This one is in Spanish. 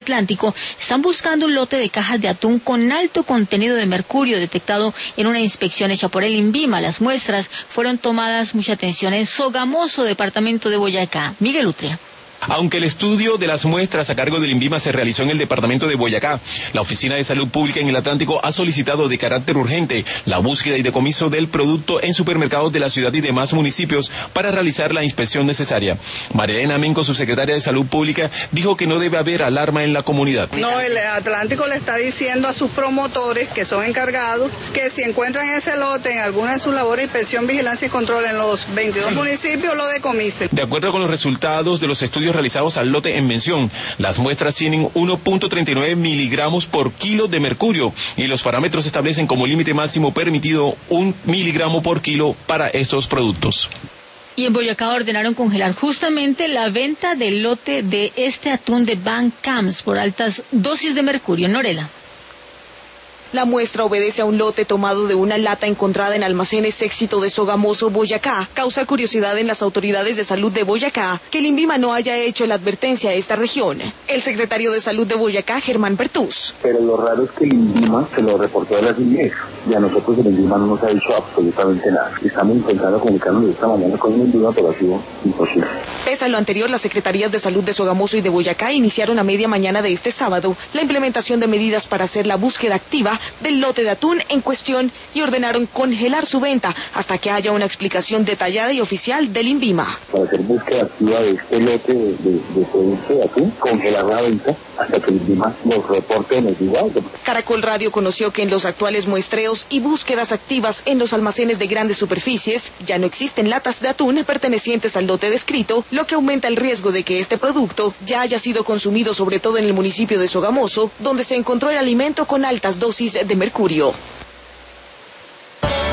Atlántico están buscando un lote de cajas de atún con alto contenido de mercurio detectado en una inspección hecha por el INVIMA. Las muestras fueron tomadas, mucha atención, en Sogamoso, departamento de Boyacá. Miguel Utria. Aunque el estudio de las muestras a cargo del INVIMA se realizó en el departamento de Boyacá, la Oficina de Salud Pública en el Atlántico ha solicitado de carácter urgente la búsqueda y decomiso del producto en supermercados de la ciudad y demás municipios para realizar la inspección necesaria. María Elena Menco, subsecretaria de Salud Pública, dijo que no debe haber alarma en la comunidad. No, el Atlántico le está diciendo a sus promotores, que son encargados, que si encuentran ese lote en alguna de sus labores de inspección, vigilancia y control en los 22 municipios, lo decomisen. De acuerdo con los resultados de los estudios realizados al lote en mención, las muestras tienen 1.39 miligramos por kilo de mercurio y los parámetros establecen como límite máximo permitido 1 miligramo por kilo para estos productos. Y en Boyacá ordenaron congelar justamente la venta del lote de este atún de Van Camps por altas dosis de mercurio. Norela. La muestra obedece a un lote tomado de una lata encontrada en almacenes Éxito de Sogamoso, Boyacá. Causa curiosidad en las autoridades de salud de Boyacá que el INVIMA no haya hecho la advertencia a esta región. El secretario de Salud de Boyacá, Germán Bertús. Pero lo raro es que el INVIMA se lo reportó a la CIES y a nosotros el INVIMA no nos ha dicho absolutamente nada. Estamos intentando comunicarnos de esta mañana con el INVIMA, pero ha sido imposible. Pese a lo anterior, las secretarías de salud de Sogamoso y de Boyacá iniciaron a media mañana de este sábado la implementación de medidas para hacer la búsqueda activa del lote de atún en cuestión y ordenaron congelar su venta hasta que haya una explicación detallada y oficial del INVIMA. Para hacer búsqueda activa de este lote de producto de atún, congelar la venta hasta que el INVIMA nos reporte en el día. Caracol Radio conoció que en los actuales muestreos y búsquedas activas en los almacenes de grandes superficies ya no existen latas de atún pertenecientes al lote descrito, lo que aumenta el riesgo de que este producto ya haya sido consumido sobre todo en el municipio de Sogamoso, donde se encontró el alimento con altas dosis de mercurio.